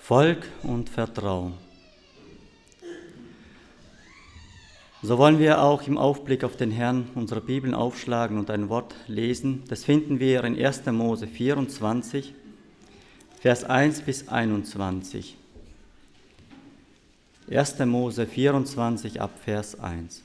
Volk und Vertrauen. So wollen wir auch im Aufblick auf den Herrn unsere Bibeln aufschlagen und ein Wort lesen. Das finden wir in 1. Mose 24, Vers 1 bis 21. 1. Mose 24 ab Vers 1.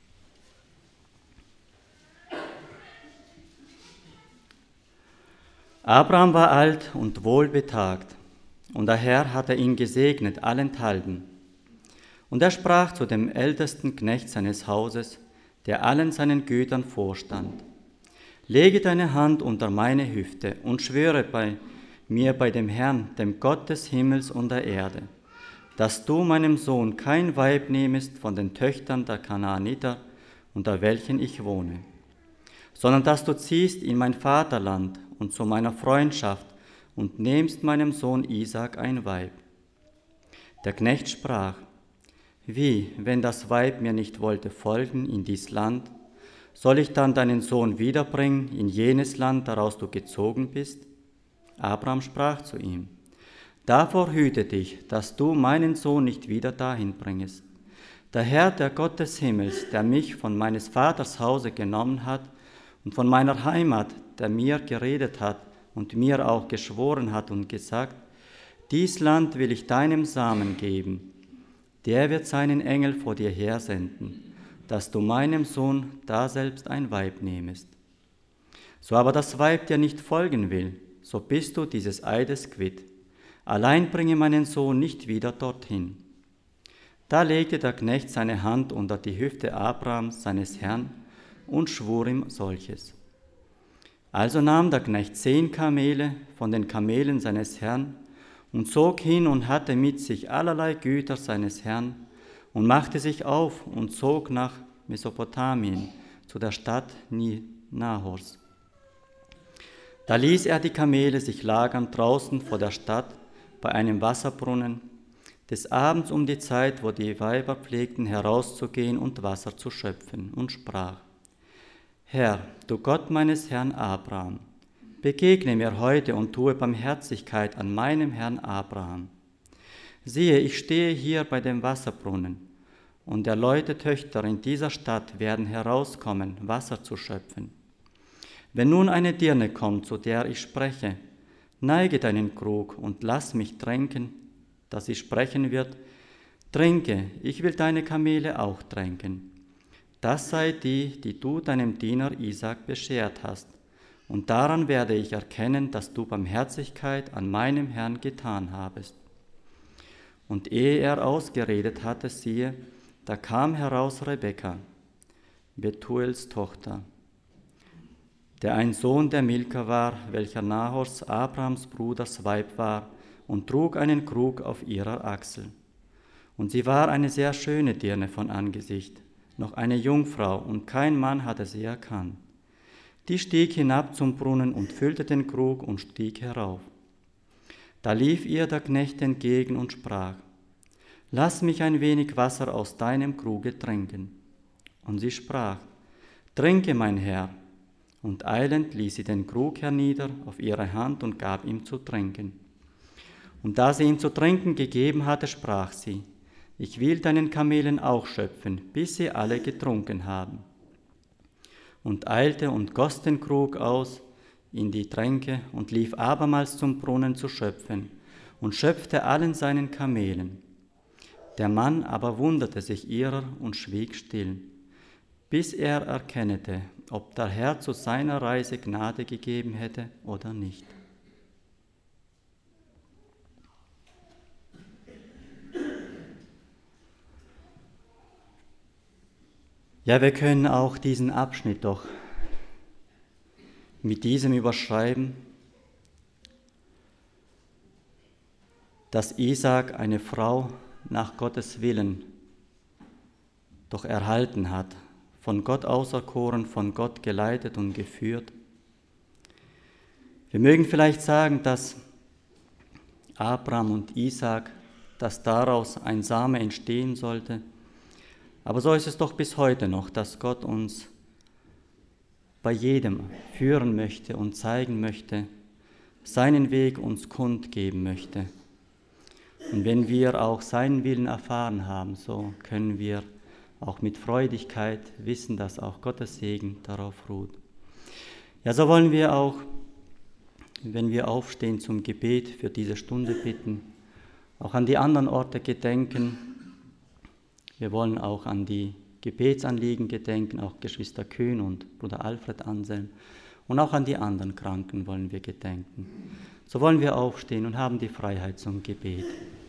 Abraham war alt und wohlbetagt, und der Herr hatte ihn gesegnet allenthalben. Und er sprach zu dem ältesten Knecht seines Hauses, der allen seinen Gütern vorstand: Lege deine Hand unter meine Hüfte und schwöre bei mir bei dem Herrn, dem Gott des Himmels und der Erde, dass du meinem Sohn kein Weib nehmest von den Töchtern der Kanaaniter, unter welchen ich wohne, sondern dass du ziehst in mein Vaterland und zu meiner Freundschaft und nehmst meinem Sohn Isaak ein Weib. Der Knecht sprach: Wie, wenn das Weib mir nicht wollte folgen in dies Land, soll ich dann deinen Sohn wiederbringen in jenes Land, daraus du gezogen bist? Abraham sprach zu ihm: Davor hüte dich, dass du meinen Sohn nicht wieder dahin bringest. Der Herr, der Gott des Himmels, der mich von meines Vaters Hause genommen hat und von meiner Heimat, der mir geredet hat und mir auch geschworen hat und gesagt: Dies Land will ich deinem Samen geben. Der wird seinen Engel vor dir hersenden, dass du meinem Sohn daselbst ein Weib nehmest. So aber das Weib dir nicht folgen will, so bist du dieses Eides quitt. Allein bringe meinen Sohn nicht wieder dorthin. Da legte der Knecht seine Hand unter die Hüfte Abrahams, seines Herrn, und schwur ihm solches. Also nahm der Knecht 10 Kamele von den Kamelen seines Herrn und zog hin und hatte mit sich allerlei Güter seines Herrn und machte sich auf und zog nach Mesopotamien zu der Stadt Nahors. Da ließ er die Kamele sich lagern draußen vor der Stadt bei einem Wasserbrunnen, des Abends um die Zeit, wo die Weiber pflegten, herauszugehen und Wasser zu schöpfen, und sprach: Herr, du Gott meines Herrn Abraham, begegne mir heute und tue Barmherzigkeit an meinem Herrn Abraham. Siehe, ich stehe hier bei dem Wasserbrunnen, und der Leute Töchter in dieser Stadt werden herauskommen, Wasser zu schöpfen. Wenn nun eine Dirne kommt, zu der ich spreche: Neige deinen Krug und lass mich tränken, dass sie sprechen wird: Trinke, ich will deine Kamele auch tränken. Das sei die, die du deinem Diener Isaak beschert hast, und daran werde ich erkennen, dass du Barmherzigkeit an meinem Herrn getan habest. Und ehe er ausgeredet hatte, siehe, da kam heraus Rebekka, Bethuels Tochter, der ein Sohn der Milka war, welcher Nahors, Abrahams Bruders Weib war, und trug einen Krug auf ihrer Achsel. Und sie war eine sehr schöne Dirne von Angesicht, noch eine Jungfrau, und kein Mann hatte sie erkannt. Die stieg hinab zum Brunnen und füllte den Krug und stieg herauf. Da lief ihr der Knecht entgegen und sprach: Lass mich ein wenig Wasser aus deinem Kruge trinken. Und sie sprach: Trinke, mein Herr. Und eilend ließ sie den Krug hernieder auf ihre Hand und gab ihm zu trinken. Und da sie ihm zu trinken gegeben hatte, sprach sie: Ich will deinen Kamelen auch schöpfen, bis sie alle getrunken haben. Und eilte und goss den Krug aus in die Tränke und lief abermals zum Brunnen zu schöpfen und schöpfte allen seinen Kamelen. Der Mann aber wunderte sich ihrer und schwieg still, bis er erkennete, ob der Herr zu seiner Reise Gnade gegeben hätte oder nicht. Ja, wir können auch diesen Abschnitt doch mit diesem überschreiben, dass Isaak eine Frau nach Gottes Willen doch erhalten hat, von Gott auserkoren, von Gott geleitet und geführt. Wir mögen vielleicht sagen, dass Abraham und Isaak, dass daraus ein Same entstehen sollte. Aber so ist es doch bis heute noch, dass Gott uns bei jedem führen möchte und zeigen möchte, seinen Weg uns kundgeben möchte. Und wenn wir auch seinen Willen erfahren haben, so können wir auch mit Freudigkeit wissen, dass auch Gottes Segen darauf ruht. Ja, so wollen wir auch, wenn wir aufstehen zum Gebet, für diese Stunde bitten, auch an die anderen Orte gedenken. Wir wollen auch an die Gebetsanliegen gedenken, auch Geschwister Kühn und Bruder Alfred Anselm. Und auch an die anderen Kranken wollen wir gedenken. So wollen wir aufstehen und haben die Freiheit zum Gebet.